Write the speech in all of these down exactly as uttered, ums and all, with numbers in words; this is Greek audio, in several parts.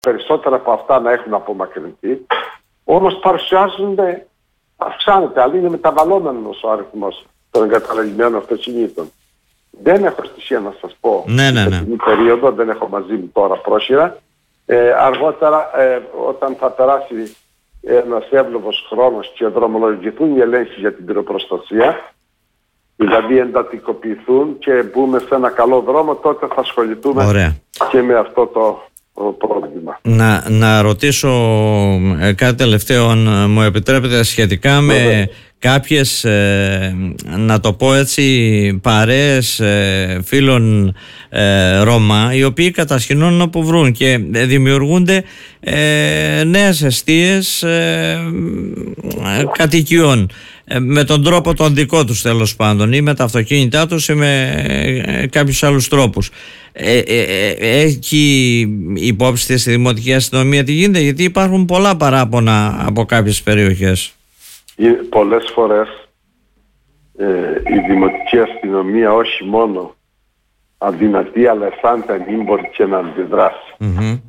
περισσότερα από αυτά να έχουν απομακρυνθεί, όμως παρουσιάζονται, αυξάνεται, αλλά είναι μεταβαλλόμενος ο αριθμός των εγκαταλελειμμένων αυτοκινήτων. Δεν έχω στοιχεία να σας πω ναι, ναι, ναι. την περίοδο, δεν έχω μαζί μου τώρα πρόχειρα. Ε, αργότερα, ε, όταν θα περάσει ένας εύλογος χρόνος και δρομολογηθούν οι ελέγχοι για την πυροπροστασία, δηλαδή εντατικοποιηθούν και μπούμε σε ένα καλό δρόμο, τότε θα ασχοληθούμε Ωραία. και με αυτό το, το πρόβλημα. Να, να ρωτήσω ε, κάτι τελευταίο, αν μου επιτρέπετε, σχετικά με Ωραία. κάποιες, ε, να το πω έτσι, παρέες ε, φίλων ε, Ρώμα, οι οποίοι κατασκηνώνουν όπου βρουν και δημιουργούνται ε, νέες εστίες ε, ε, κατοικιών ε, με τον τρόπο τον δικό τους, τέλος πάντων, ή με τα αυτοκίνητά τους ή με ε, κάποιους άλλους τρόπους. Ε, ε, ε, έχει υπόψη της η Δημοτική Αστυνομία τι γίνεται, γιατί υπάρχουν πολλά παράπονα από κάποιες περιοχές? Πολλές φορές ε, η Δημοτική Αστυνομία όχι μόνο αδυνατεί, αλλά αισθάνεται ανήμπορη και να αντιδράσει. Mm-hmm.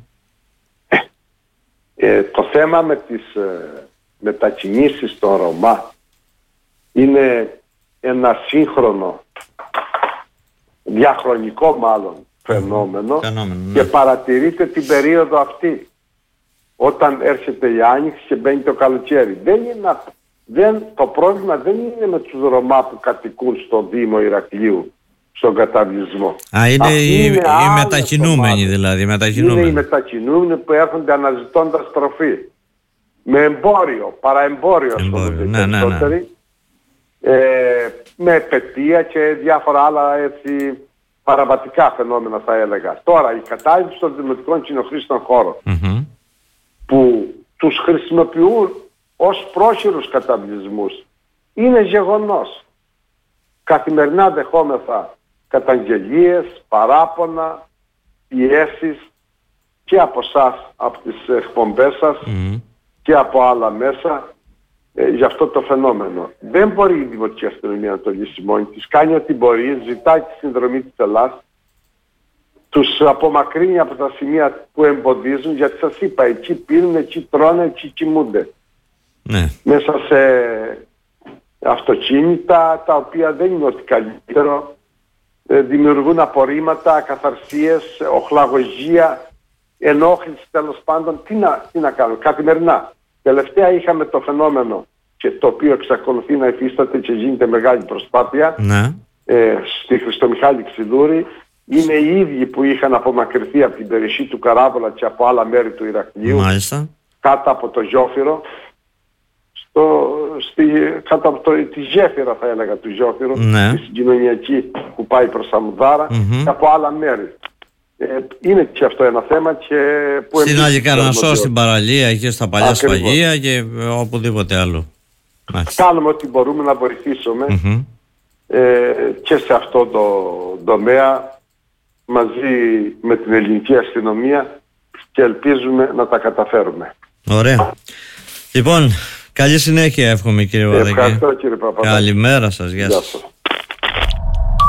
Ε, το θέμα με τις ε, μετακινήσεις των Ρωμά είναι ένα σύγχρονο, διαχρονικό μάλλον φαινόμενο, φαινόμενο ναι. και παρατηρείται την περίοδο αυτή, όταν έρχεται η Άνοιξη και μπαίνει το καλοκαίρι. Δεν είναι, δεν, το πρόβλημα δεν είναι με τους Ρωμά που κατοικούν στο Δήμο Ηρακλείου, στον καταβλισμό. Α, είναι οι, οι μετακινούμενοι δηλαδή. Μετακινούμενοι. Είναι οι μετακινούμενοι που έρχονται αναζητώντας τροφή. Με εμπόριο, παραεμπόριο ασχολούνται ναι, ναι, ναι. ε, με επαιτία και διάφορα άλλα έτσι παραβατικά φαινόμενα θα έλεγα. Τώρα η κατάληψη των δημοτικών κοινοχρήστων χώρων mm-hmm. που τους χρησιμοποιούν ως πρόχειρους καταβλισμούς είναι γεγονός. Καθημερινά δεχόμεθα καταγγελίες, παράπονα, πιέσεις και από εσάς, από τις εκπομπές σας mm. και από άλλα μέσα ε, για αυτό το φαινόμενο. Δεν μπορεί η Δημοτική Αστυνομία να το λύσει μόνη της. Κάνει ό,τι μπορεί, ζητάει τη συνδρομή της Ελλάδας, τους απομακρύνει από τα σημεία που εμποδίζουν, γιατί σας είπα, εκεί πίνουν, εκεί τρώνε, εκεί κοιμούνται. Ναι. Μέσα σε αυτοκίνητα τα οποία δεν είναι ό,τι καλύτερο, ε, δημιουργούν απορρίμματα, ακαθαρσίες, οχλαγωγία, ενόχληση τέλος πάντων. Τι να, τι να κάνουν καθημερινά. Τελευταία είχαμε το φαινόμενο, και το οποίο εξακολουθεί να υφίσταται και γίνεται μεγάλη προσπάθεια, ναι. ε, στη Χριστομιχάλη Ξηδούρη. Είναι οι ίδιοι που είχαν απομακρυνθεί από την περιοχή του Καράβολα και από άλλα μέρη του Ηρακλείου, Μάλιστα. κάτω από το Ζόφυρο, στο, στη, κάτω από το, τη γέφυρα θα έλεγα του Ζόφυρου, ναι. τη συγκοινωνιακή που πάει προς Αμουδάρα mm-hmm. και από άλλα μέρη. Ε, είναι και αυτό ένα θέμα. Και που στην Αγικαρνασσό, στην παραλία, εκεί στα παλιά Ακριβώς. σφαγεία και οπουδήποτε άλλο. Κάνουμε ό,τι μπορούμε να βοηθήσουμε mm-hmm. ε, και σε αυτό το τομέα μαζί με την ελληνική αστυνομία και ελπίζουμε να τα καταφέρουμε. Ωραία. Λοιπόν, καλή συνέχεια εύχομαι κύριε Βαδακή. Ευχαριστώ κύριε Παπαδάκη. Καλημέρα σας. Γεια σας.